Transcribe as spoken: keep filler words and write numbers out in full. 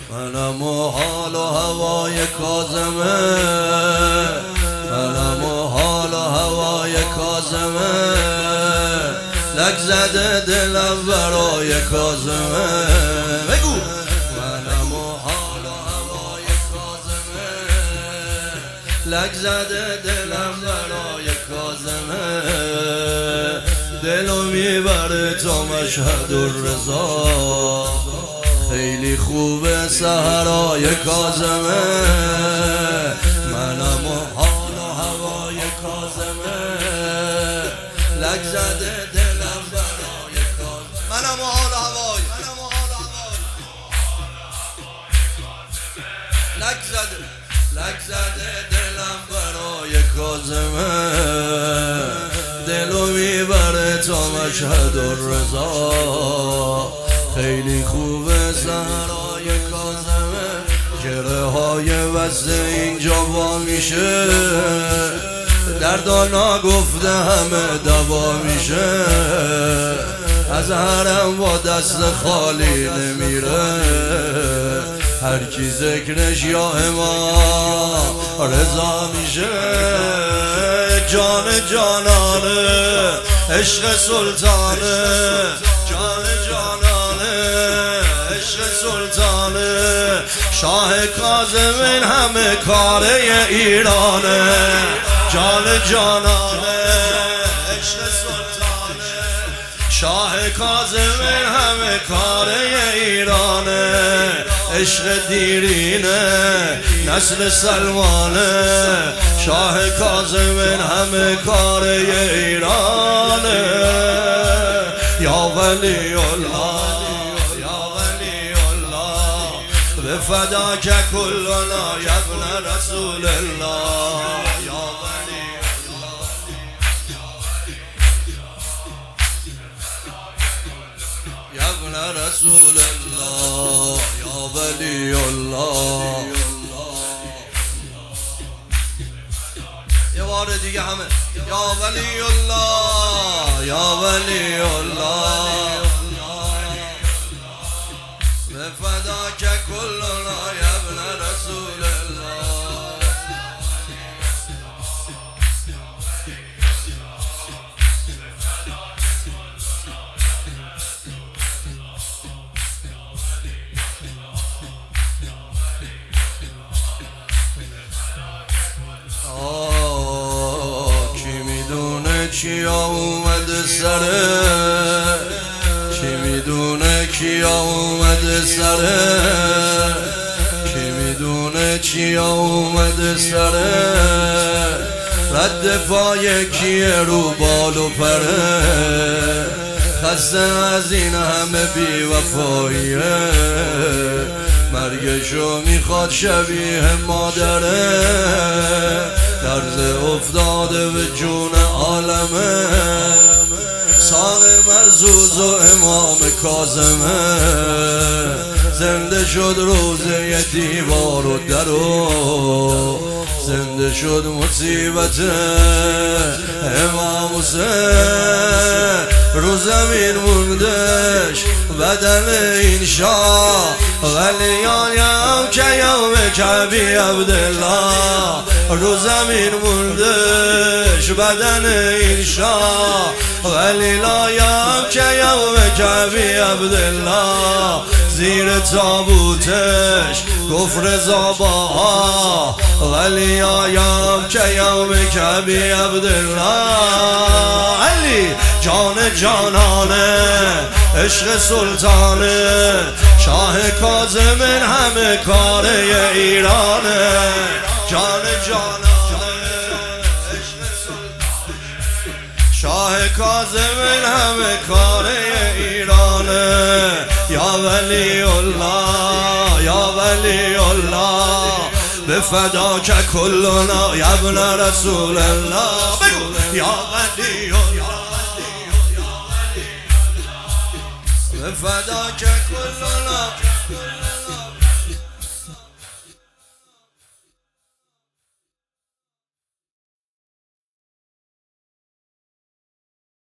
منم و حال و هوای کاظمه، منم و حال و هوای کاظمه، لک زده دلم برای کاظمه. بگو منم و حال و هوای کاظمه، لک زده دلم برای کاظمه، دلو میبره تا مشهد الرضا، خیلی خوبه سحرای کاظمه. منم و حال و هوای کاظمه، لک زده دلم برای کاظمه. منم و حال و هوای لک زده، لک زده دلم برای کاظمه، دلو میبره تا مشهد الرضا، خیلی خوبه سحرای کاظمه. گره های وزه اینجا وا میشه، دردانا گفته همه دوا میشه، از حرم با دست خالی نمیره، هر کی ذکرش یا امام رضا میشه. جان جانانه عشق سلطانه، جان جانانه عشق سلطانه، شاه کاظم این همه کاره ایرانه. جان جانانه عشق سلطانه، شاه کاظم این همه کاره ایرانه، عشق دیرینه نسل سلمانه، شاه کاظم این همه کاره ایرانه. یا ولی الله یا ولی الله بفداک کلنا یا ابن رسول الله. یا ولی یا ابن رسول الله، یا ولی الله. یه بار دیگه همه یا ولی الله یا ولی الله بفداک کلنا یا ابن رسول الله. کیا اومده سره، کی میدونه کیا اومده سره، کی میدونه کیا اومده سره، رد پای کیه رو بال و پره، خسته از این همه بی وفاییه، مرگشو میخواد شبیه مادره، درز افتاده به جون عالمه، ساق مرزوز و امام کاظمه، زنده شد روزه دیوار و درو، زنده شد مصیبت امام حسین، رو زمین موندش بدن این شاه، ولیان یم که یوم کعبی عبدالله، رو زمین موندش بدن این شاه، ولی لایم که یوم کعبی عبدالله، زیر تابوتش کفر زاباها، ولی آیم که یوم کعبی عبدالله. علی جان جانانه عشق سلطانه، شاه کاظم این همه کاره ایرانه. جان جانانه عشق سلطانه، شاه کاظم این همه کاره ایرانه. یا ولی الله یا ولی الله بفداک کلنا یا ابن رسول الله. یا ولی الله بفداک کلنا